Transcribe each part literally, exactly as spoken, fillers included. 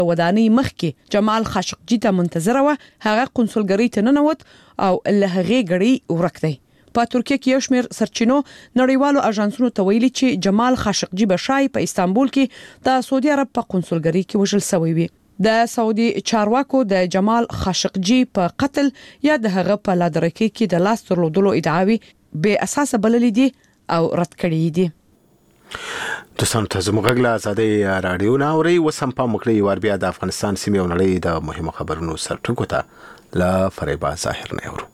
ودانۍ مخکې جمال خاشقجي ته منتظره و، هغه قونسلګرۍ ته ننوت او له هغې ګړۍ ورک دی. په ترکیه کې یو شمېر سرچینو نړیوالو اژانسونو ته ویلي چې جمال خاشقجي به شای په استانبول کې د سعودي عرب په قونسلګرۍ کې وژل شوی وي. د سعودي چارواکو د جمال خاشقجي په قتل یا د هغه په لادرکۍ کې د لاس درلودلو ادعاوي بې اساسه بللې دي او رد کړې دي. دوستانو ته زموږ غږ له ازادۍ راډیو نه اورئ. اوس هم پام وکړئ وار بیا د افغانستان سیمې او نړۍ د مهمو خبرونو سرټکو ته له فریبا ظاهر نه اورو.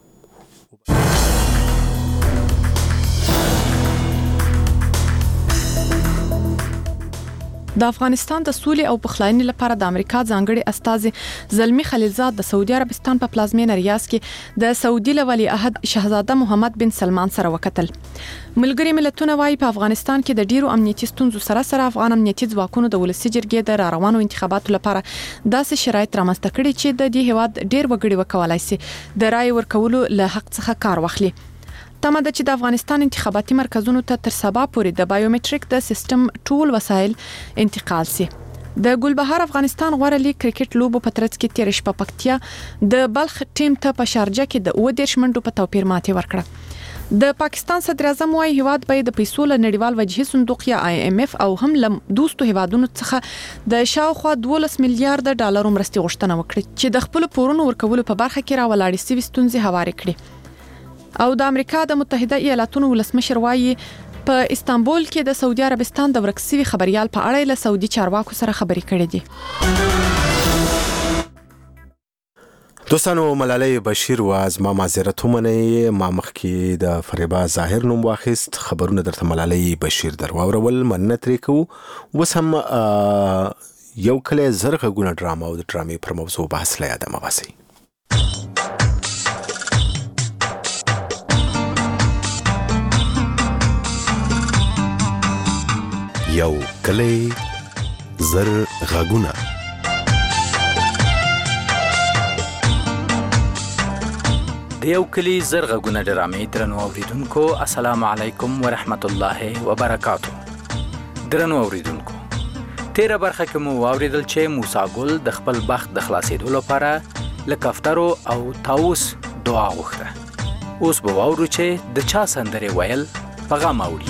د افغانستان د سولې او پخلاینې لپاره د امریکا ځانګړي استازي زلمی خلیلزاد د سعودي عربستان په پلازمینه ریاض کې د سعودي ولی عهد شاهزاده محمد بن سلمان سره وکتل. ملګري ملتونه وايي په افغانستان کې د ډیرو امنیتي ستونزو سره سره افغان امنیتي ځواکونو د ولسي جرګې د راروانو انتخاباتو لپاره داسې شرایط رامنځته کړي چې د دې هیواد ډیر وګړي وکولای شي د رای ورکولو له حق څخه کار واخلي. تمه ده چې د افغانستان انتخاباتي مرکزونو ته تر سبا پورې د بایومټریک د سیستم ټول وسایل انتقال شي. د ګلبهار افغانستان غوړه لیګ کرکټ لوبو په ترڅ کې تیر شپه پکتیا د بلخ ټیم ته په شارجه کې د اوه دېرش منډو په توپیر ماتې ورکړه. د پاکستان صدر اعظم وايي هیواد به د پیسو له نړیوال وجهي صندوق یا آی ایم اف او هم له دوستو هیوادونو څخه د شاوخوا دولس میلیارډ ډالرو مرستې غوښتنه وکړي چې د خپل پورونو ورکولو په برخه کې راولاړې سوي ستونزې هوارې کړي. او د امریکا د متحده ایالاتونو ولسمشر وايي په استانبول کې د سعودي عربستان د ورک شوي خبريال په اړه له سعودي چارواکو سره خبرې کړې دي. دوستانو ملالۍ بشیر و از ما معذرت ومنئ. ما مخکې د فریبا ظاهر نوم واخیست. خبرونه درته ملالۍ بشیر در واورول، مننه ترې کوو. اوس هم یو کله زر غږونه ډرامه او د ډرامې پر موضوع بحث له یاده مه باسئ. یو کلی زر غږونه. د یو کلی زر غږونه ډرامې درنو اوریدونکو السلام علیکم ورحمت الله وبرکاتو. درنو اوریدونکو تیره برخه کې مو واوریدل چې موسی ګل د خپل بخت د خلاصېدو لپاره له کفترو او طاووس دعا وغوښته. اوس به واورو چې د چا سندرې ویل په غم اوړي.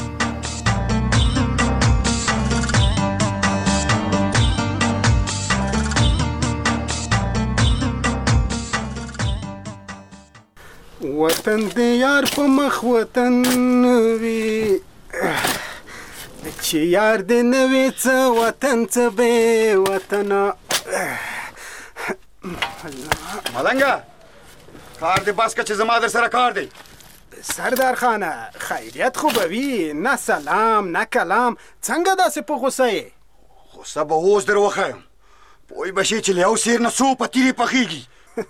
وطن د یار په مخ وطن وي چې یار دې نه وي څه وطن څه بې وطنه. ملنګه کار دې بس که چې زما در سره کار دی. سردار خانه خیریت خو به وي، نه سلام نه کلام. څنګه داسې په غوسه یې؟ غوسه به اوس در وښیم. پوی به شي چې له یو سیر نه څو پتیرې پخېږي.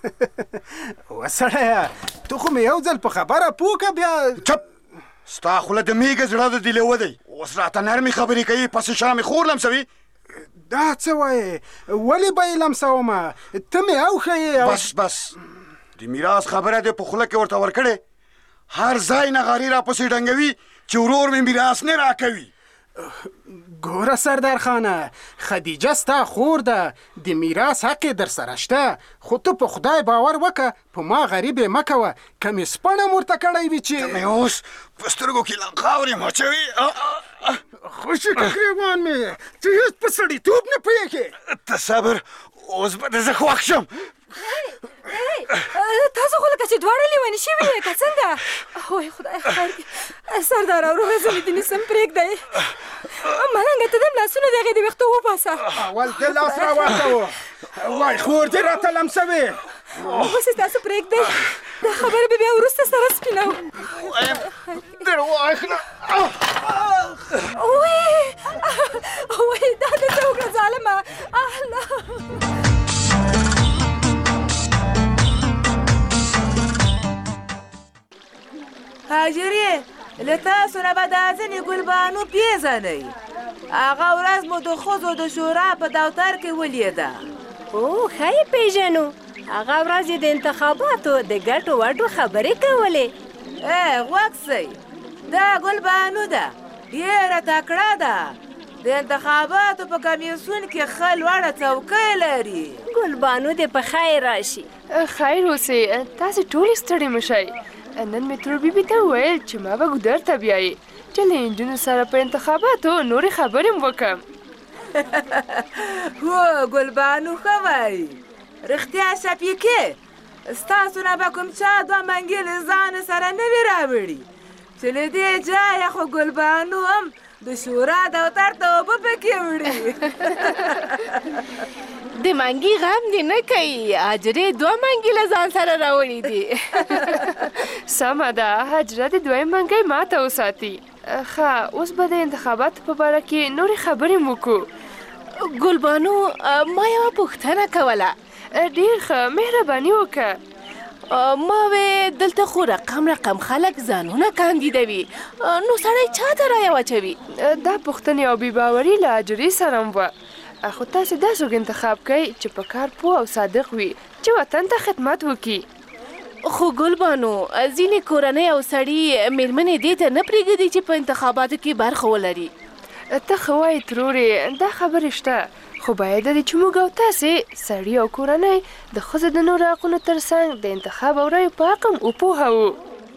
وسړیه تو خو مې یو ځل په خبره پوه که بیا چپ. ستا خوله د میږه زړه د دې لیوه دی. اوس راته نرمې خبرې کوي، پسې شا مې خور لمسوي. دا څه وایې؟ ولې به یې لمسومه؟ ته مې اوښیې. بس بس د میراث خبره دې په خوله کې ورته ورکړې. هر ځای نه غاري راپسې ډنګوي چې ورور مې میراث نه راکوي. ګوره سردار خانه خدیجه ستا خور ده، د میراث حق یې در سره شته، خو ته په خدای باور وکه په ما غریب یې مه کوه. که مې سپڼه م ورته کړی وي چې ته مې اوس په سترګو کې لا خاورې مچوي. خوشي ګریوان مې چې هېڅ په سړیتوب نه پوهېږې. ته صبر، اوس به د زه خوښ شم. تاسو خو لکه چې دواړه لیوني شوي یې که څنګه؟ وای خدای خیر کړي. سردار وروره زه مې دې نیسم پرېږدئ. ملنګه ته دم لاسونه د هغې د ویښتو وباسه. اول دې لاس را واچوه. وای خور دې راته لمسوې. اوس یې تاسو پرېږدئ، دا خبرې به بیا وروسته سره سپینوو. وایم در واخله. وای وای دا دې څه وکړه ظالمه. الله هاجرې له تاسو نه به دا ځینې ګلبانو پېژنئ. هغه ورځ مو د ښځو د شورا په دفتر کې ولیده. او ښایي پېژنو. هغه ورځ یې د انتخاباتو د ګټو وټو خبرې کولې. ای غوږ سئ، دا ګلبانو ده، ډېره تکړه ده. د انتخاباتو په کمیسیون کې ښه لوړه څوکۍ لري. ګلبانو دې په خیر راشي. خیر اوسئ، تاسې ټولې ستړې مه شئ. نن مې ترور بیبي ته وویل چې ما به ګودر ته بیایي چې له نجونو سره په انتخاباتو نورې خبرې م وکړم. هو ګلبانو ښه وایي. رښتیا شفیقې، ستاسو نه به کوم چا دوه منګې له ځانه سره نه وي راوړي چې له دې ځایه خو ګلبانو هم د شورا دفتر ته اوبه پکې وړي. د منګي غم دې نه کوي، حجرې دوه منګي له ځان سره راوړي دي. سمه ده، حجره د دویم منګی ماته وساتي. ښه، اوس به د انتخاباتو په باره کې نورې خبرې م وکړو. ګلبانو ما یوه پوښتنه کوله. ډېر ښه، مهرباني وکړه. ما وې دلته خو رقم رقم خلک ځانونه کاندیدوي، نو سړی چا ته رایه واچوي؟ دا پوښتنې او بې باوري له حجرې سره م وه. خو تاسې دا څوک انتخاب کوئ چې په کار پوه او صادق وي، چې وطن ته خدمت وکړي. خو ګلبانو ځینې کورنۍ او سړي مېرمنې دې ته نه پرېږدي چې په انتخاباتو کې برخه ولري. ته ښه وایې ترورې، دا خبرې شته، خو باید د چې موږ او تاسې سړي او کورنۍ د ښځو د نورو حقونو تر څنګ د انتخاب او رایو په حق هم وپوهوو.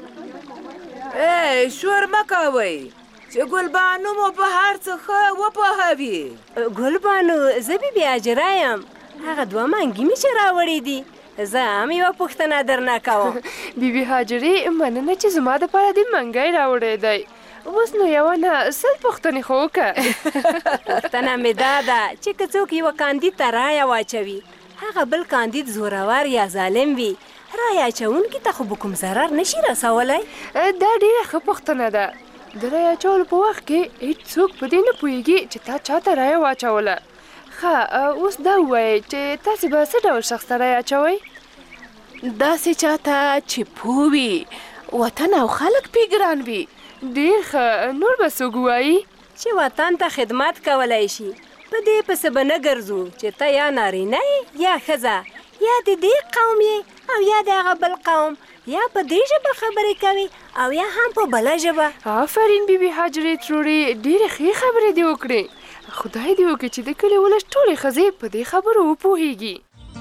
ای شور مه کوئ چې ګلبانو مو په هر څه ښه وپوهوي. ګلبانو زه بیبي حجره یم، هغه دوه منګي مې چې راوړي دي، زه هم یوه پوښتنه درنه کوم. بیبي حجرې، مننه چې زما دپاره دې منګی راوړی دی. اوس نو یوه نه سل پوښتنې خو وکړه. پوښتنه مې دا ده چې که څوک یوه کاندید ته رایه واچوي، هغه بل کاندید زورور یا ظالم وي، رایه اچوونکي ته خو به کوم ضرر نشي رسولی؟ دا ډېره ښه پوښتنه ده. د رایه اچولو په وخت کې هېڅ څوک په دې نه پوهېږي چې تا چا ته رایه واچوله. ښه، اوس دا ووایئ چې تاسې به څه ډول شخص ته رایه اچوئ؟ داسې چا ته چې پوه وي، وطن او خلک پې ګران وي. ډېر ښه، نور به څوک ووایي؟ چې وطن ته خدمت کولی شي. په دې پسې به نه ګرځو چې ته یا نارینه یې یا ښځه، یا د دې قوم یې او یا د هغه بل قوم، یا په دې ژبه خبرې کوي او یا هم په بله ژبه. آفرین بیبي حجرې ترورې، ډېرې ښې خبرې دې وکړې. خدای دې وکړي چې د کلي ولس ټولې ښځې په دې خبرو وپوهېږي.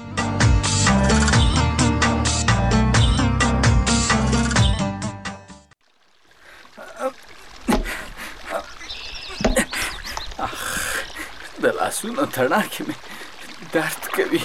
د لاسونو تڼاکې مې درد کوي.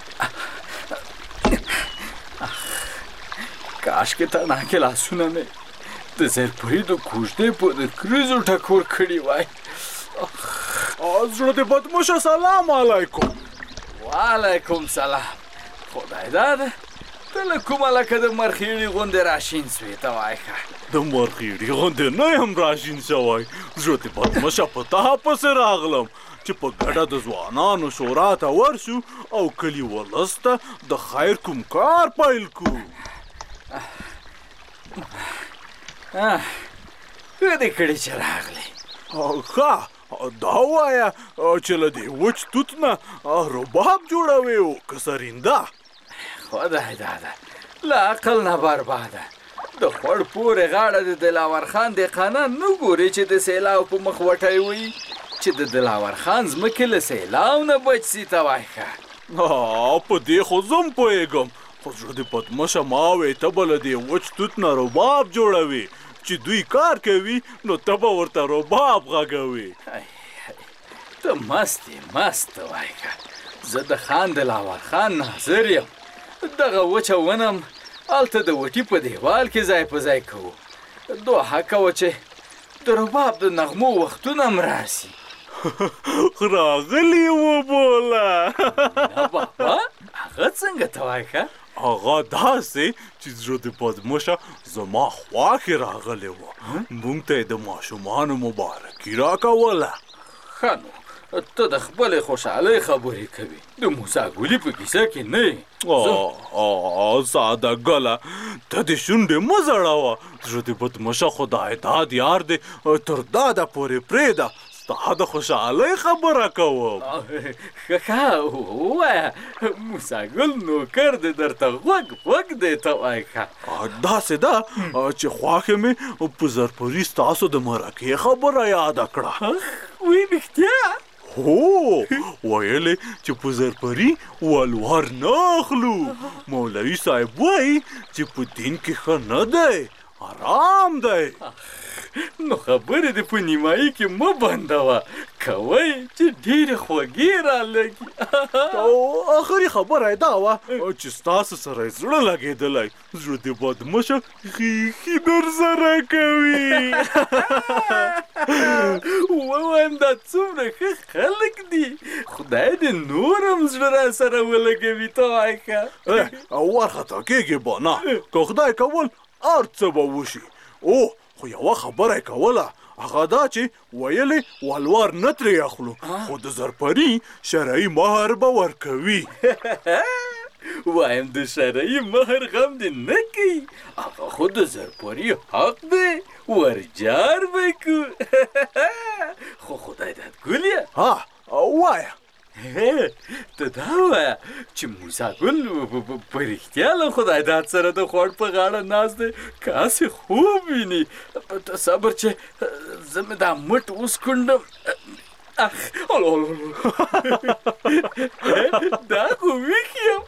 کاشکې تڼاکې لاسونه مې د زرپري د کوژدې په د کریزو ټکور کړي وای. زړه دې بدموشه، سلام علیکم. وعلیکم سلام. خدای داده ته له کومه لکه د مرخیړي غوندې راشین سوې ته وایه. د مرخیړي غوندې نه یم راشین شوی، زړه دې بدموشه په تا پسې راغلم چې په ګډه د ځوانانو شورا ته ورشو او کلي ولس ته د خیر کوم کار پیل کړو. ښه دې کړې چې راغلې. ښه، دا ووایه چې له دې وچ توت نه رباب جوړوې او که سرینده؟ خدای داده له عقل نه برباده. د خوړ پورې غاړه د دلاور خان دهقانان نه ګوري چې د سیلاب په مخ وټی وي، چې د دلاور خان ځمکې له سیلاب نه بچ سي ته وایه. په دې خو زه هم پوهېږم، خو زړه دې بدمشه ما وې ته به له دې وچ توت نه رباب جوړوې، چې دوی کار کوي نو ته به ورته رباب غږوې. ته مست یې مست وایه. زه د خان دلاور خان ناظر یم. دغه وچه ونم هلته د وټي په دیوال کې ځای په ځای کوو. دوحه کوه چې د رباب د نغمو وختونه م راسي. راغلی وبوله. بابا هغه څنګه ته وایه؟ هغه داسې چې زړه دې بدموشه زما خوا کې راغلی وه، موږ ته یې د ماشومانو مبارکي راکوله. ښه نو ته د خپلې خوشحالۍ خبرې کوي، د موسی ګلي په کیسه کې نه یې. ساده ګله، ته دې شونډې مه زړوه، زړه دې بدموشه خدای داد یار دې تر داده پورې پرېږده، ستا د خوشحالۍ خبره کوم. ښه ووایه موسی ګل نوکر دې درته غوږ غوږ دی ته وایه ښه. داسې ده چې خوښې مې په زرپري ستاسو د مرکې خبره یاده کړه. وی رښتیا؟ هو ویلې چې په زرپري ولور نه اخلو. مولوي صاحب وایي چې په دین کې ښه نه دی، آرام دی. نو خبرې دې په نیمایي کې مه بندوه، کوئ چې ډېرې خوږې رالګي. او آخري خبره یې دا وه چې ستاسو سره یې زړه لګېدلی، زړه دې بدمشه ښیښي در سره کوي. ووایم دا څومره ښه خلک دي، خدای دې نور هم زړه را سره ولګوي. ته وایه ښه وارخطا کېږې به نه، که خدای کول هر څه به وشي. او خو یوه خبره یې کوله، هغه دا چې ویلې ولور نه ترې اخلو، خو د زرپري شرعي مهر به ورکوي. وایم د شرعي مهر غم دې نه کوي، هغه خو د زرپري حق دی، ورجار به کو. خو خدای دې ګوليه. ها وایه ته دا وایه چې موسی ګل په رښتیا له خدای داد سره د خوړ په غاړه ناست دی، که هسې خوب ویني. ته صبر چې زه مې دا مټ اوس کونډم. دا خو ویښ یم.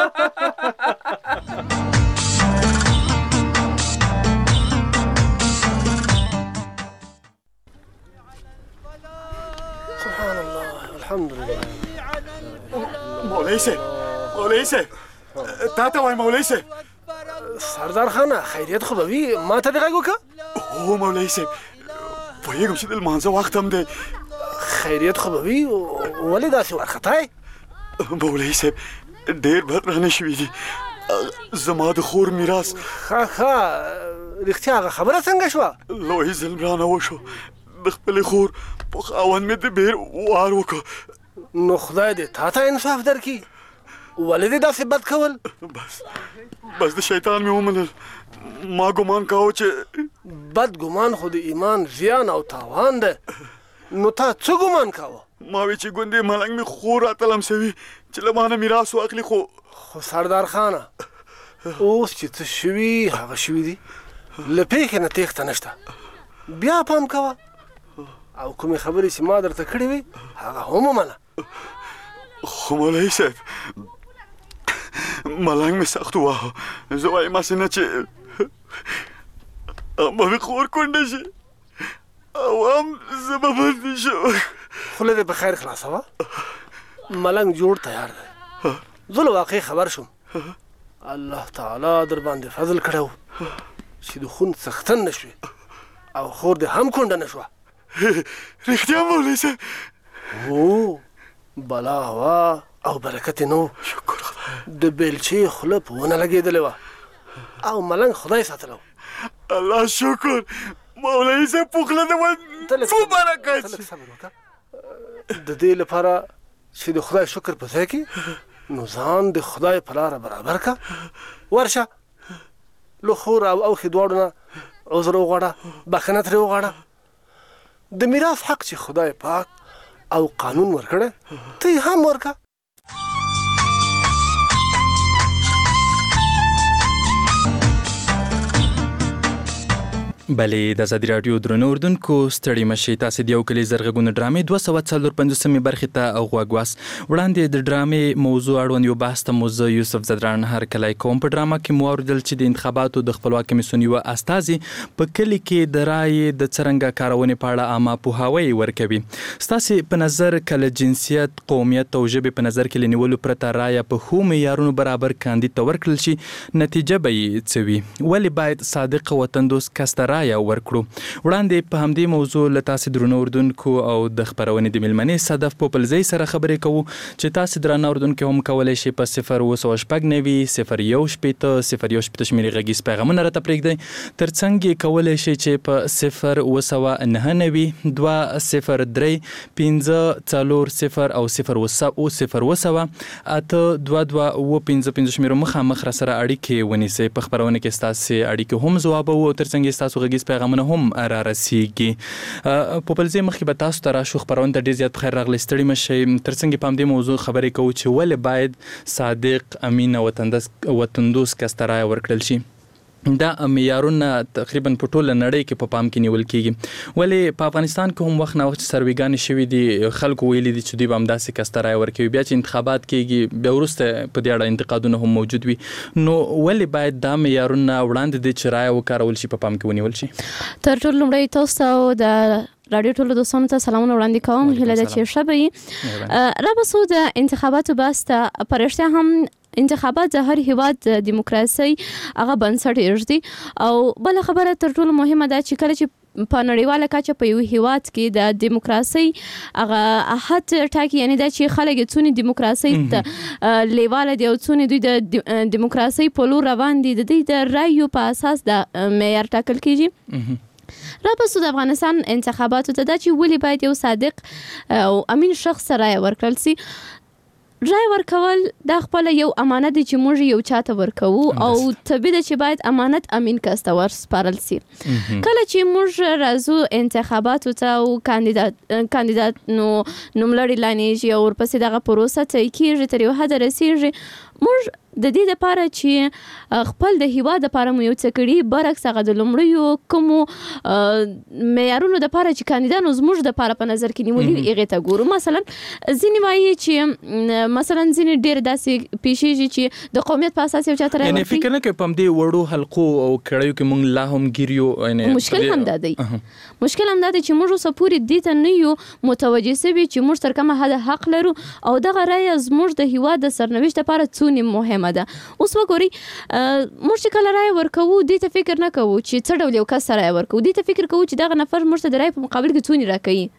سبحان الله الحمد لله. مولوي صاحب مولوي صاحب تا ته وایم مولوي صاحب. سردار خانه خیریت خو به وي، ما ته دې غږ وکړه؟ هو مولوي صاحب پوهېږم چې د لمانځه وخت هم دی. خیریت خو به وي، ولې داسې وارخطا یې؟ مولوي صاحب ډېر بد رانه شوي دي، زما د خور میراث. ښه ښه رښتیا هغه خبره څنګه شوه؟ لوی ظلم رانه وشو، د خپلې خور په خاوند مې د بیر وار وکړ. نو خدای دې تا ته انصاف درکړي، ولې دې داسې بد کول؟ بس بس د شیطان مې ومنل. ما ګمان کاوه چې بد ګمان خو د ایمان زیان او تاوان دی. نو تا څه ګمان کاوه؟ ما وی چې ګوندې ملنګ مې خور راته لمسوي چې له مانه میراث واخلي. خو خو سردار خانه اوس چې څه شوي هغه شوي دي، له پېښې نه تېښته نشته. بیا پام کوه او کومې خبرې چې ما درته کړې وي هغه هم ومنه. خو مولوي صاحب ملنګ مې سخت وواهه، زه وایم هسې نه چې هم به مې خور کونډه شي او هم زه به بندي شم. خوله دې په خیر خلاصوه. ملنګ جوړ تیار دی. زه له واقعي خبر شوم، الله تعالی در باندې فضل کړی و چې د خون څښتن نه شوې او خور دې هم کونډه نه شوه. رښتیا مولوي صاحب؟ هو بلا هوا او برکت یې نه و. شکر خدای. د بیلچې خوله په ونه لګېدلې وه او ملنګ خدای ساتلی و. الله شکر مولوي صاحب په خوله دې څو برکت شي. صبر وکړه. د دې لپاره چې د خدای شکر په ځای کې نو ځان د خدای په لاره برابر که. ورشه له خور او اوښې دواړو نه عذر وغواړه، بخښنه ترې وغواړه. د میراث حق چې خدای پاک او قانون ورکړی ته یې هم ورکه. بلې د ازادي راډیو درنو اردوونکو ستړي مشئ، تاسې د یو کلي زرغږونه ډرامې دوه سوه څلور پنځوسمې برخې ته غوږ واست. وړاندې د ډرامې موضوع اړوند یو بحث ته مو زه یوسف زدران هرکلی کوم. په ډرامه کې مو اورېدل چې د انتخاباتو د خپلواک کمیسیون یوه استازي په کلي کې د رایې د څرنګه کارونې په اړه عامه پوهاوی ورکوي. ستاسې په نظر که له جنسیت، قومیت او ژبې په نظر کې له نیولو پرته رایه په ښو معیارونو برابر کاندید ته ورکړل شي، نتیجه به یې څه وي؟ ولې باید صادق وطندوس کس ته رایه ورکړو؟ وړاندې په همدې موضوع له تاسې درنو اردوونکو او د خپرونې د میلمنې صدف پوپلزۍ سره خبرې کوو چې تاسې درانه اردوونکي هم کولی شئ په صفر اوه سوه شپږ نوي صفر یو شپېته صفر یو شپېته شمېرې غږیز پیغامونه راته پرېږدئ. تر څنګ یې کولی شئ چې په صفر اوه سوه نهه نوي دوه صفر درې پنځه څلور صفر او صفر اوه صفر اوه سوه اته دوه دوه اوه پنځه پنځه شمېرو مخامخ راسره اړیکې ونیسئ. په خپرونه کې ستاسې اړیکې هم ځوابوو او تر څنګ یې ستاسو غږیز غږیز پیغامونه هم را رسیږي. په بل ځای مخکې به تاسو ته راشو خپرونه ته ډېر زیات په خیر راغلی ستړي مه شئ. تر څنګ په همدې موضوع خبرې کوو چې ولې باید صادق امین او وطندوس کس ته رایه ورکړل شي. دا معیارونه تقریبا په ټوله نړۍ کې په پا پام کې نیول کېږي، ولې په افغانستان کې هم وخت نه وخت سرویګانې شوي دي، خلکو ویلي دي چې دوی به همداسې کس ته رایه ورکوي، بیا چې انتخابات کېږي بیا وروسته په دې اړه انتقادونه هم موجود وي. نو ولې باید دا معیارونه وړاندې دي چې رایه وکارول شي په پام کې ونیول شي؟ تر ټولو لومړی تاسو ته د رادیو ټولو دوستانو ته سلامونه وړاندې کوم، هیله ده چې ښه به وي. رابسو د انتخاباتو بحث ته په رښتیا هم انتخابات د هر هیواد د دیموکراسۍ هغه بنسټ ایږدي، او بل خبره تر ټولو مهمه ده چې کله چې په نړیواله کچه په یو هیواد کې د دیموکراسۍ هغه حد ټاکي، یعنی دا چې خلک څونه دیموکراسۍ ته لیواله دي او څونه دوی د دیموکراسۍ په لور روان دي، د دوی د رایو په اساس د معیار ټاکل کیږي. رابسو د افغانستان انتخاباتو ته دا چې ولې باید یو صادق او امین شخص رایه ورکړل سي. رای ورکول دا خپل یو امانت دی چې موږ یو چاته ورکوو، او طبیعي ده چې باید امانت امین کس ته ورسپارل سي. کله چې موږ راځو انتخاباتو ته او کاندیدات کاندیدات نو نوملړي لانیږي او ورپسې دغه پروسه طی کېږي تر یو حده رسیږي، موږ د دې لپاره چې خپل د هیواد لپاره مو یو څه کړي، برعکس هغه د لومړیو کومو معیارونو لپاره چې کاندیدانو زموږ لپاره په نظر کې نیولي هغې ته ګورو. مثلا ځینې وایي چې مثلا ځینې ډېر داسې پیښیږي چې د قومیت په اساس یو چاته رایه ورکړي. فکر نه کوي په همدې وړو حلقو او کړیو کې موږ لا هم ګیر یو. مشکل همدا دی مشکل همدا دی چې موږ اوسه پورې دې ته نه یو متوجه سوي چې موږ تر کومه حده حق لرو، او دغه رایه زموږ د هیواد د سرنوشت لپاره څونه مهمه ده. اوس وګورئ موږ چې کله رایه ورکوو دې ته فکر نه کوو چې څه ډول یو کس رایه ورکوو، دې ته فکر کوو چې دغه نفر موږ ته د رایې په مقابل کې څونه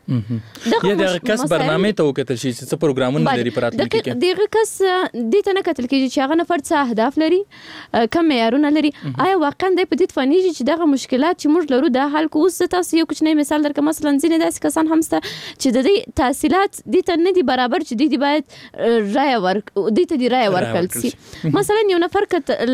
راکوي. یا دغه کس برنامې ته وکتل شي چې څه پروګرامونه لري په راتلونکي کې. دغه کس دې ته نه کتل کېږي چې هغه نفر څه اهداف لري، کوم معیارونه لري، آیا واقعا دی په دې تفانیږي چې دغه مشکلات چې موږ لرو دا حل کوو. زه تاسو یو کوچنی مثال درکړم. مثلا ځینې داسې کسان هم شته چې د دې تحصیلات دې ته نه دي برابر چې دې باید رایه ورک دې ته دې رایه ورکړل سي. مثلا یو نفر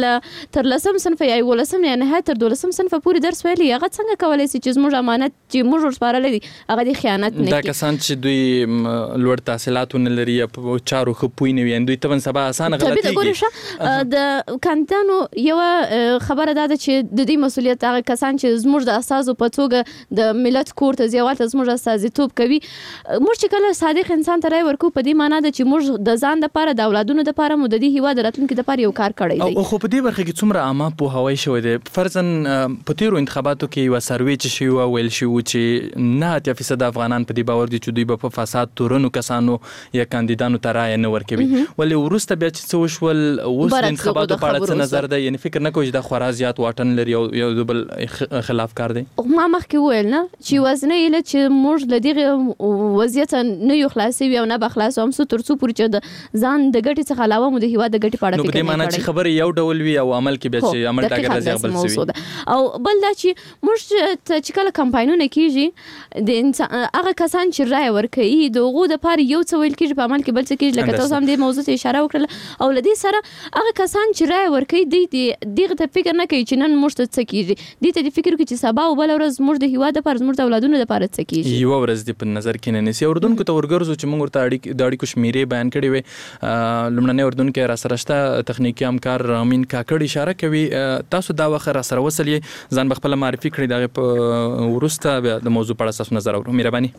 که تر لسم صنف یا یولسم یا نهایت تر دولسم صنف پورې درس ویلی، هغه څنګه کولی سي چې زموږ امانت چې موږ ورسپارلی دی هغه دې خیانت نه کړي. دا کسان چې دوی لوړ تحصیلات ونه لري یا په چارو ښه پوه نه وي، دوی طبعا سبا اسانه غلطېږي. د کاندیدانو یوه خبره دا ده چې د دې مسؤلیت هغه کسان چې زموږ د استازو په توګه د ملت کور ته ځي او هلته زموږ استازیتوب کوي، موږ چې کله صادق انسان ته رایه ورکوو په دې معنا ده چې موږ د ځان دپاره د اولادونو دپاره مو د دې هیواد د راتلونکي دپاره یو کار کړی دی. او خو په دې برخه کې څومره عامه پوهاوی شوی دی؟ فرضاً په تیرو انتخاباتو کې یوه سروې چې شوي وه، ویل شوي وو چې نه اتیا فیصد افغانان په دې باور دي چې دوی به په فساد تورنو کسانو یا کاندیدانو ته رایه نه ورکوي. ولې وروسته بیا چې څه وشول، اوس د انتخاباتو په اړه څه نظر دی؟ یعنې فکر نه کوئ چې دا خورا زیات واټن لري او یو د بل خلاف کار دی؟ ما مخکې وویل نه چې یوازینۍ علت چې موږ له دغې وضعیته نه یو خلاصوي او نه به خلاصو همسو تر څو پورې چې د ځان د ګټې څخه علاوه مو د هیواد د ګټې په اړه فکر نه کړی. نو په دې معنا چې خبرې یو ډول وي او عمل کې بیا چې عمل ډاګر زیات بل څه وي. او بل دا چې موږ ته چې کله کمپاینونه کېږي د انسان هغه کسان چې رایه ورکوي د هغو دپاره یو څه ویل کېږي په عمل کې بل څه کېږي. لکه تاسو هم دې موضوع ته اشاره وکړله. او له دې سره هغه کسان چې رایه ورکوي دوی دغې ته فکر نه کوي چې نن موږ ته څه کېږي، دوی ته دې فکر وکړي چې سبا او بله ورځ زموږ د هېواد دپاره زموږ د اولادونو دپاره څه کېږي. یوه ورځ دې په نظر کې نه نیسي. اردونکو ته ورګرځو چې موږ ورته د اړیکو شمېرې بیان کړې وې. لومړنی اردونکی راسره شته تخنیکي همکار رامین کاکړ اشاره کوي. تاسو دا وخت راسره وصل یې، ځان به خپله معرفي کړئ، د هغې په وروسته بیا د موضوع په اړه ستاسو نظر اورو. مهرباني.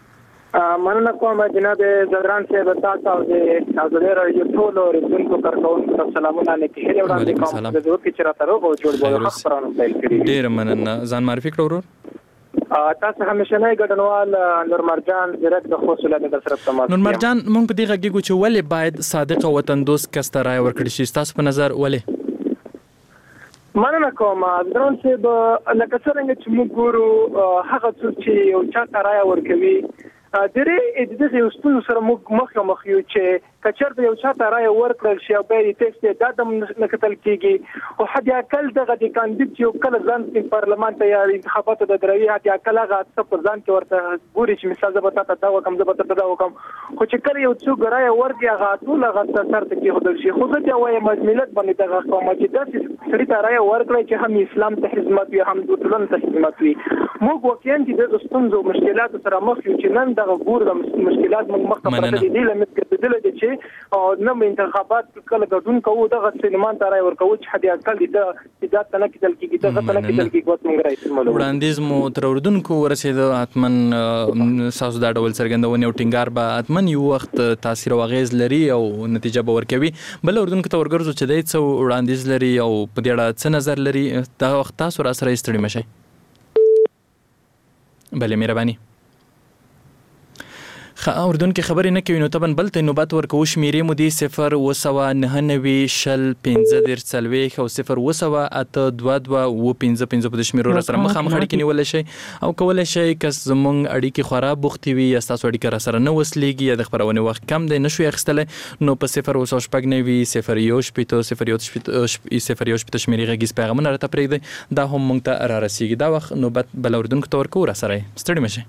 مننه کوم جناب زدران صاحب، تاسو او د حاضر راډیو ټولو ریډونکو کارکونکو ته سلامونه لیکل وړاندې کوم. د دوی کې چیرته روغ جوړ بوله خبرونه پیل کړي. ډېر مننه. ځان معرفي کړو ورور. تاسو همیشنی ګډونوال نور مرجان زیرک د خوصله د سره تماس. نور مرجان، موږ په دې غږیږو چې ولې باید صادق او وطندوست کس ته رایه ورکړل شي؟ ستاسو په نظر ولې؟ مننه کوم زدران صاحب. لکه څرنګه چې موږ ګورو هغه څوک چې یو چا ته رایه ورکوي درې د دې ستونزو سره موږ مخ مخ یو چې کچر یو چاته رائے ورکړل شي او به یې ټیکس د دم نکتل کیږي او حد اقل دغه د کاندید چې کله ځان په پارلمان ته یا انتخاباتو د دروي حد اقل هغه څه پر ځان کې ورته ګوري چې مثال زبته ته دا وکم زبته ته دا وکم خو چې کله یو څوک رائے ورکړي هغه ټول هغه سر ته کې هدل شي خو ځکه وايي مجملت باندې دغه قوم چې د سړي ته رائے ورکړي چې هم اسلام ته خدمت وي هم د ټولنې ته خدمت وي موږ واقعا چې د ستونزو مشکلات سره مخ یو چې نن دغه ګور د مشکلات موږ مخ ته پرته دي لمت کېدل چې او نو انتخابات کله ګډون کوو دغه سینمان ته راي ورکوو چې حد اقل د اجازه تنه کېدل کېږي دغه تنه کېدل کېږي کوم موږ راځي وړاندیز مو تر اردوونکو ورسېد اتمن ساسو دا ډول څرګندونه او ټینګار به اتمن یو وخت تاثیر او غیز لري او نتیجه به ورکوي بل اردوونکو ته ورګرځو چې دای څو وړاندیز لري او په دې اړه څه نظر لري دا وخت تاسو را سره ستړي مشئ بله مهرباني اردن کې خبرې نه کوي نو طبعا بل ته نوبت ورکو شمیرې مو دي صفر و سوا نه نوي شل پنځه دېرش څلوېښت او صفر و سوا اته دوه دوه اووه پنځه پنځه په دې شمیرو سره مخامخ اړیکې نیولی شئ او کولی شئ که زموږ اړیکې خورا بوختې وي یا ستاسو اړیکه را سره نه وصلېږي یا د خپرونې وخت کم دی نه شوی اخیستلی نو په صفر و سوه شپږ نوي صفر یو شپېته صفر یو صفر یو شپېته شمیرې غږیز پیغامونه راته پرېږدئ دا هم موږ ته را رسېږي دا وخت نوبت بل اردونکو ته ورکوو را سره یې ستړي مه شئ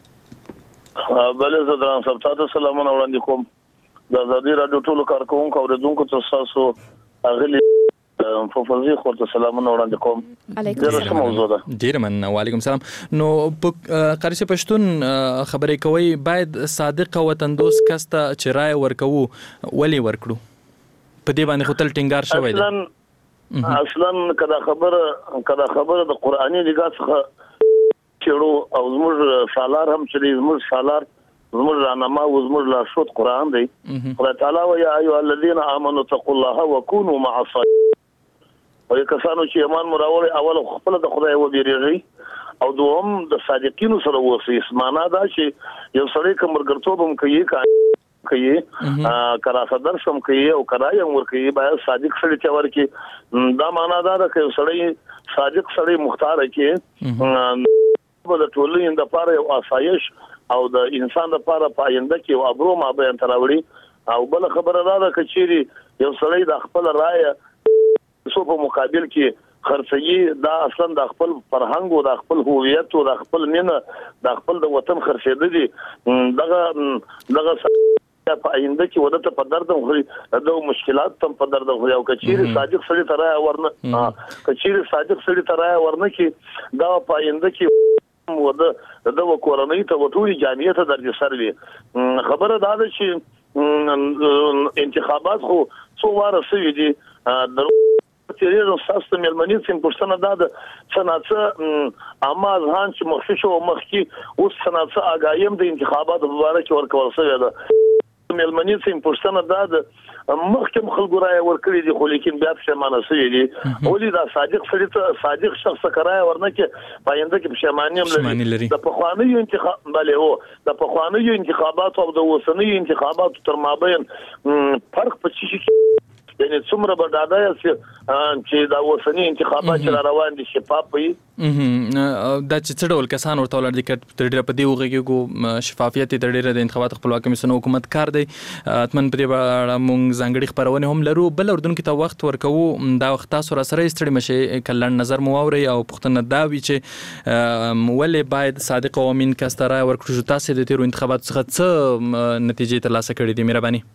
بله زه دران صاحب تاسو سلامونه وړاندې کوم د ازادي راډیو ټولو کارکوونکو او اورېدونکو ته ستاسو اغلي فوفوزي خو ته سلامونه وړاندې کوم علیکم السلام ډیر مننه وعلیکم السلام نو قاری صاحب پښتون خبرې کوي باید صادق او وطندوس کس ته چې رائے ورکوو ولې ورکړو په دې باندې خو تل ټینګار شوی دی اصلا کدا خبره کدا خبره د قرآني لګا څخه چړو او زموږ سالار هم چې زموږ سالار زموږ رانما او زموږ لارښود قرآن دی خدای تعالی وایي ایها الذین آمنوا اتقوا الله وکونوا مع الصادقین وایي کسانو چې ایمان مو راوړی اول خپل د خدای وبېرېږئ او دوهم د صادقینو سره اوسئ معنا دا چې یو سړی که ملګرتوب هم کوي کوي کرا صدر سم کوي او کرای هم ورکوي باید صادق سړی ته ورکړي دا معنا دا ده که یو سړی صادق سړی مختار کړي د ټولنې د لپاره یو آسایش او د انسان لپاره پاینده کې او ابرو ما بیان تراوړي او بل خبره دا ده کچيري یو سړی د خپل رائے سو په مقابل کې خرڅي دا اصلا د خپل فرهنګ او د خپل هویت او د خپل مینه د خپل د وطن خرڅېد دي دغه دغه په آینده کې ودته په درد خوري د مشکلات تم په درد خوري او کچيري صادق سړی ترای ورنه کچيري صادق سړی ترای ورنه کې دا په آینده کې وده د وکورنۍ ته وټوري جامعیت درجه سروي خبره دا ده چې انتخابات خو څو واره سوي دي د تیرې ساست ملمنې څنګه پښتنه دا ده څنګه اما ځان چې مخشش او مخکي اوس څنګه اگایم د انتخابات مبارک ورکول شوی ده ملمنې څنګه پښتنه دا ده مخکې خلکو رائے ورکړي دي خو لیکن بیا پښیمانه شوي دي ولې دا صادق سړی ته صادق شخص کرای ورنه کې پاینده کې پښیماني لري د پخوانیو انتخاب بلې او د پخوانیو انتخاباتو او د اوسنیو انتخاباتو تر مابین فرق په څه کې یعنی څومره به دا ده چې دا اوسنی انتخابات چې روان دي شفاف وي دا چې څه ډول کسان ورته ولاړ دي چې تر ډیره په دې وغږیږو شفافیت تر ډیره د انتخابات خپلواکي کمیسیون حکومت کار دی اتمن په دې اړه موږ ځانګړي خبرونه هم لرو بل اردوونکو ته وخت ورکوو دا وخت تاسو را سره ستړي مشئ کلن نظر مو اوري او پوښتنه دا وي چې ولې باید صادق او امین کس ته رائے ورکړو تاسو د تیرو انتخاباتو څخه څه نتیجې ترلاسه کړې دي مهرباني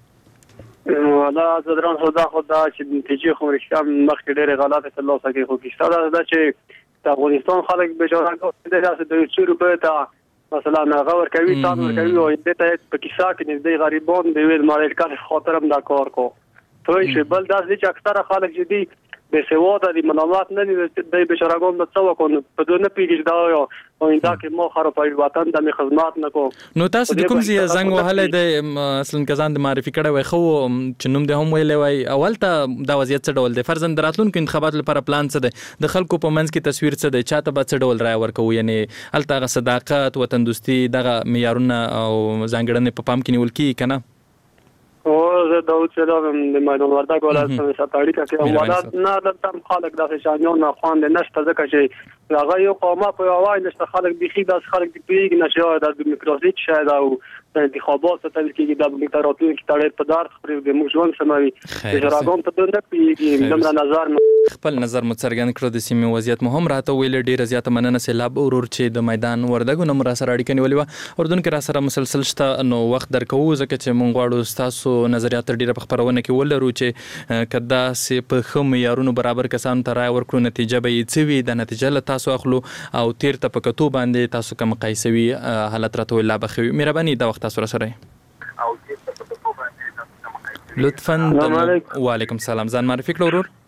دا زدران خدا خدا چې نتیجې خو رښتیا مخکې ډېرې غلطه ترلاسه کړي خو کیسه دا ده چې د افغانستان خلک بیچاره د داسې د څو روپیو ته مثلا هغه ورکوي تاسو ورکوي او دې ته په کیسه کې نږدې غریبان د ویل مال کار خاطر هم دا کار کو ته یې بل داسې چې اکثره خلک چې دي به سواده دي معلومات نه دي د بیچارهګان د څو کو په دوه نه پیږي دا او انده کې مو خراب په وطن د خدمات نه کو نو تاسو د کوم ځای زنګ وهله د اصلا کزان د معرفي کړه وای خو چې نوم د هم ویلې وای اول ته دا وضعیت څه ډول دی فرضاً دراتلونکو انتخابات لپاره پلان څه دی د خلکو په منځ کې تصویر څه دی چاته به څه ډول رائے ورکوي یعنی الته صداقت وطن دوستي دغه معیارونه او ځانګړنې په پام کې نیول کیږي کنه او زه داود سلام د میدان وردګ ولایت څخه اړیکه کوم ولادت نه دلته خلک د شانیان نه خوان نشته ځکه چې هغه یو قامه په وای نشته خلک بيخي داس خلک دی پیګ نشه د دیموکراسي شاید او انتخابات ته چې د دیموکراسي کې تړل په دار خپل د موږ سموي اجراګون ته نه پیګ نمبر نظر خپل نظر مڅرګند کړو د سیمې وضعیت مهم راته ویل ډیر زیات مننه سیلاب اورور چې د میدان وردګو نمبر سره اړیکه نیولې و اردن کې را سره مسلسل شته نو وخت درکو ځکه چې مونږ غواړو تاسو نظریات ډیره په خبرونه کې ولرو چې کدا سي په خم یارونو برابر کسان ته رائے ورکړو نتیجه به یې څه وي د نتیجه له تاسو اخلو او تیر ته په کتو باندې تاسو کوم قایسوي حالت راته ولا بخوي مهرباني دا وخت تاسو سره او تیر ته په کتو باندې لطفا وعلیکم السلام ځان معرفي کړو ورور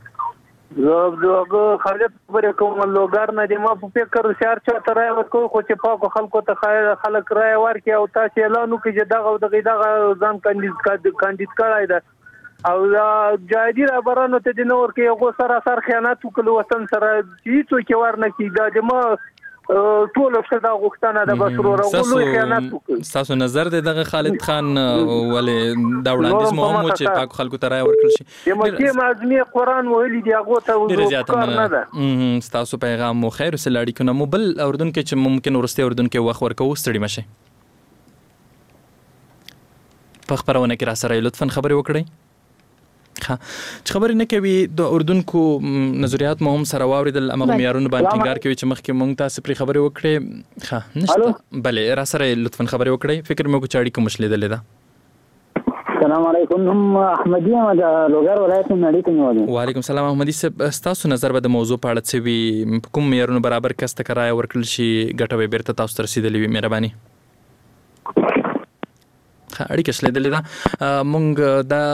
زه خالد خبرې کوم لوګر نه دی ما په فکر شهر چا ته راي ورکو خو چې پاکو خلکو ته خلک راي ورکي او تاسو اعلان وکړي چې دغه دغه دغه ځان کاندید کاندید کړای ده او جایدی رابرانو ته د نور کې یو سره سر خیانت وکړو وطن سره چې څوک ورنه کی دا د ما ټول څه دا غوښتنه د بشرو راغلو خیانت وکړي تاسو نظر دغه خالد خان ولې دا وړاندیز مهم چې پاک خلکو ته راي ورکړل شي یم چې معظمي قران ویلي دی هغه ته وکړ نه ده تاسو پیغام مو خیر سره اړیکو نه مو بل اردن کې چې ممکن ورسته اردن کې وخت ورکو ستړي مشه په خبرونه کې را سره لطفا خبري وکړئ ها چې خبرې نه کوي د اردن کو نظریات مهم سره واوریدل امغه معیارونو باندې ټینګار کوي چې مخکې مونږ تاسو پرې خبرې وکړې ها نشته بله را سره لطفا خبرې وکړئ فکر مې کو چاړي کوم مشلیدل ده السلام علیکم هم احمدی ما د لوګر ولایت نه اړیکه نیولې وعلیکم السلام احمدی صاحب تاسو نظر به د موضوع په اړه څه وي کوم معیارونو برابر کسته کرای ورکړل شي ګټه به بیرته تاسو ته رسیدلې وي مهرباني اړیکه شلیدلې ده مونږ دا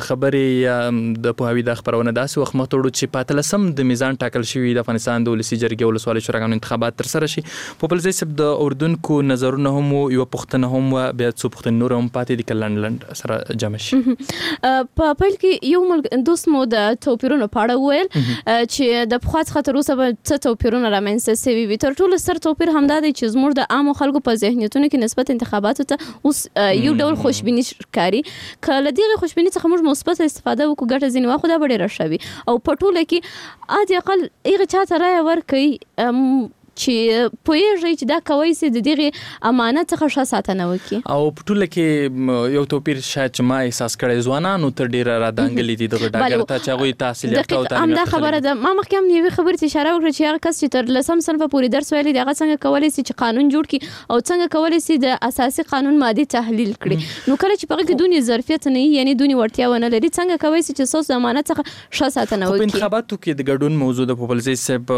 خبرې د پوهاوی د خبرونه داسې وخت مخته چې پاتلسم د میزان ټاکل شوی د افغانستان د ولسی جرګې ولسوالۍ شوراګانو انتخابات تر سره شي په بل ځای سب د اردن کو نظرونه هم یو پښتنه هم بیا څو پښتون نور هم پاتې دي کلند لند سره جمع شي په پیل کې یو مل دوست مو د توپیرونو په اړه ویل چې د پخوات خطر اوسه به څه توپیرونه رامنځته شوي وي تر ټولو سر توپیر همدا دی چې زموږ د عامو خلکو په ذهنیتونو کې نسبت انتخاباتو ته اوس یو ډول خوشبینی ښکاري کله دغه خوشبینی څخه موږ مثبت استفاده وکړو ګټه ځینې واخو دا ډېره ښه وي او په ټوله کې عادي اقل هغه چاته رایه ورکوي چې پوهیږي چې دا کوي چې د دغه امانت څخه ښه ساتنه وکړي او په ټوله کې یو توپیر شاید چې ما احساس کړی ځوانانو ته ډېره رادانګلې دي دغه ډاګر ته چې هغوی تحصیل یافته او تعلیم یافته خبره ده ما مخکې هم یوې خبرې ته اشاره وکړه چې هغه کس چې تر لسم صنفه پورې درس ویلی دی هغه څنګه کولی شي چې قانون جوړ کړي او څنګه کولی شي د اساسي قانون مادې تحلیل کړي نو کله چې په هغه کې دونې ظرفیت نه وي یعنې دونې وړتیا ونه لري څنګه کولی شي چې ستاسو د امانت څخه ښه ساتنه وکړي په انتخاباتو کې د ګډون موضوع د پوپلزي صاحب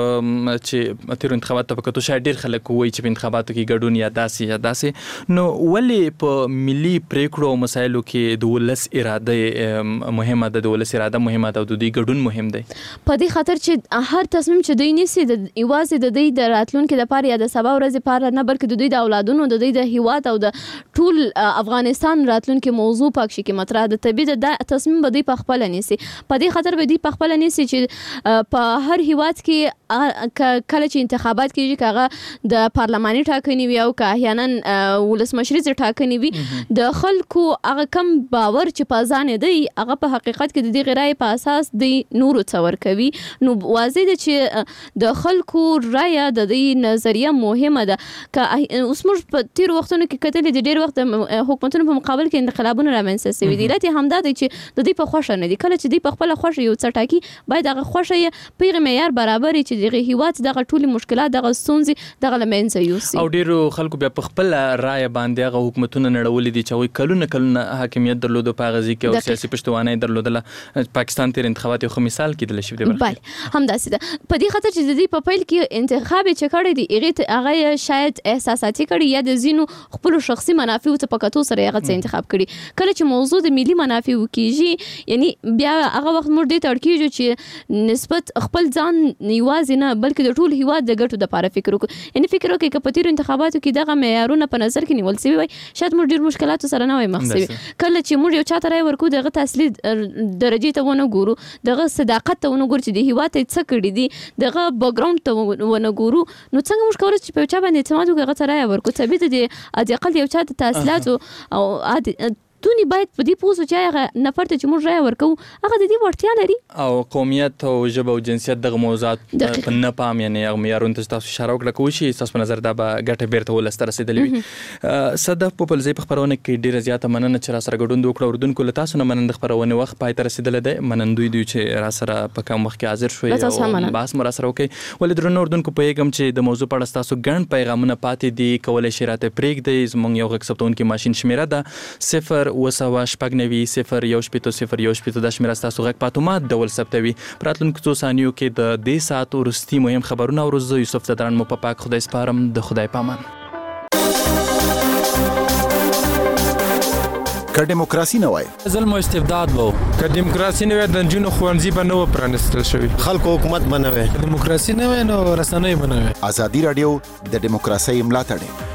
چې تیرو انتخاباتو په کتو شاید ډېر خلک وایي چې په انتخاباتو کې ګډون یا داسې یا داسې نو ولې په ملي پریکړو او مسایلو کې د ولس اراده مهمه ده د ولس اراده مهمه ده او د دوی ګډون مهم دی په دې خاطر چې هر تصمیم چې دوی نیسي د یوازې د دوی د راتلونکي لپاره یا د سبا ورځې لپاره نه بلکې د دوی د اولادونو د دوی د هیواد او د ټول افغانستان راتلونکي موضوع پکې کې مطرح ده طبیعي د تصمیم به دوی په خپل نیسي په دې خاطر به دوی په خپل نیسي چې په هر هیواد کې کله چې انتخابات کیږي کاغه د پارلماني ټاکنې وي او که احیانا ولسمشریزې ټاکنې وي د خلکو هغه کم باور چې په ځان دی هغه په حقیقت کې د دې رایې په اساس دی نورو څه ورکوي نو واضح ده چې د خلکو رایه د دې نظریه مهمه ده که اوس موږ په تېرو وختونو کې کتلې د ډېر وخت د حکومتونو په مقابل کې انقلابونه رامنځته شوي دي علت یې همدا دی چې د دوی په خوښه نه دي کله چې دوی په خپله خوښه یو څه ټاکي باید هغه خوښه یې په هغې معیار برابر وي چې دغه هیواد دغه ټولې مشکلات دغه ستونزې دغه له منځه یوسي او ډېرو خلکو بیا په خپله رایه باندې هغه حکومتونه نړولي دي چې هغوی کلونه کلونه حاکمیت درلودو په هغه ځای کې او سیاسي پشتوانه یې درلودله پاکستان تېر انتخابات یو ښه مثال کېدلی شي بله همداسې ده په دې خاطر چې د دوی په پیل کې انتخاب یې چې کړی دی هغې هغه یې شاید احساساتي کړي یا د ځینو خپلو شخصي منافعو ته په کتو سره هغه څه انتخاب کړي کله چې موضوع د ملي منافعو کېږي یعنې بیا هغه وخت موږ دې ته اړ کېږو چې نسبت خپل ځان یوازې نه بلکې د ټول هیواد د ګټو دپاره فکر وکړو یعنې فکر وکړئ که په تېرو انتخاباتو کې دغه معیارونه په نظر کې نیول شوي وای شاید موږ ډېر مشکلاتو سره نه وای مخ شوي کله چې موږ یو چاته رایه ورکوو دغه تحصیلي درجې ته ونه ګورو دغه صداقت ته ونه ګورو چې د هیواد ته څه کړي دي دغه بیکګراونډ ته ونه ګورو نو څنګه موږ کولی چې په یو چا باندې اعتماد وکړو هغه ته رایه ورکړو طبیعي ده د حد اقل یو چا د تحصیلاتو او دونی باید په دې پوه شو چې هغه نفر ته چې موږ رایه ورکوو هغه د دې وړتیا لري او قومیت او ژبه او جنسیت دغه موضوعات په نه پام یعنې هغه معیارونو ته تاسو اشاره وکړه کوئ شي ستاسو په نظر دا به ګټه بیرته ولس ته رسېدلې وي صدف پوپلزی په خپرونه کې ډېره زیاته مننه چې راسره ګډون وکړه اردوونکو له تاسو نه مننه د خپرونې وخت پای ته رسېدلی دی منندوی دوی چې راسره په کم وخت کې حاضر شوئ او بحث مو راسره وکړئ ولې درنو اردوونکو پوهېږم چې د موضوع په اړه ستاسو ګڼ پیغامونه پاتې دي کولی شئ راته پرېږدئ زموږ یو غږ ثبتوونکي ماشین شمېره ده صفر اوه سوه شپږ نوي صفر یو شپېته صفر یو شپېته دا شمېره ستاسو غږ په اتومات ډول ثبتوي په راتلونکو څو ثانیو کې د دې ساعت وروستي مهم خبرونه اورو زه یوسف زدران مو په پاک خدای سپارم د خدای پامان که دیموکراسي نه وای ظلم او استبداد وو که دیموکراسي نه وای د نجونو ښوونځي به نه و پرانیستل شوي خلکو حکومت به نه وای دیموکراسي نه وای نو رسنۍ به نه وای ازادي راډیو د دیموکراسۍ ملاتړ